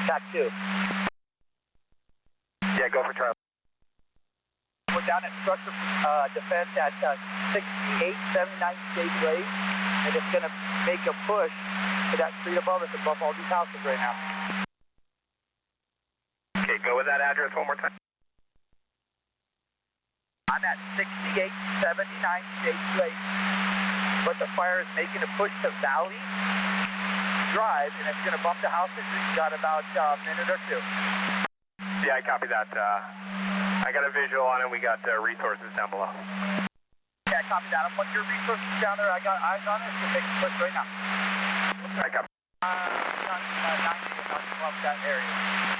Back 2. Yeah, go for Charlie. We're down at structure defense at 6879 State Way, and it's going to make a push to that street above us, above all these houses right now. Okay, go with that address one more time. I'm at 6879 State Way, but the fire is making a push to Valley Drive, and it's going to bump the houses. We've got about a minute or 2. Yeah, I copy that. I got a visual on it. We got resources down below. Yeah, copy that. I'm putting your resources down there. I got eyes on it. We'll make a push right now. I copy. 90 and not that area.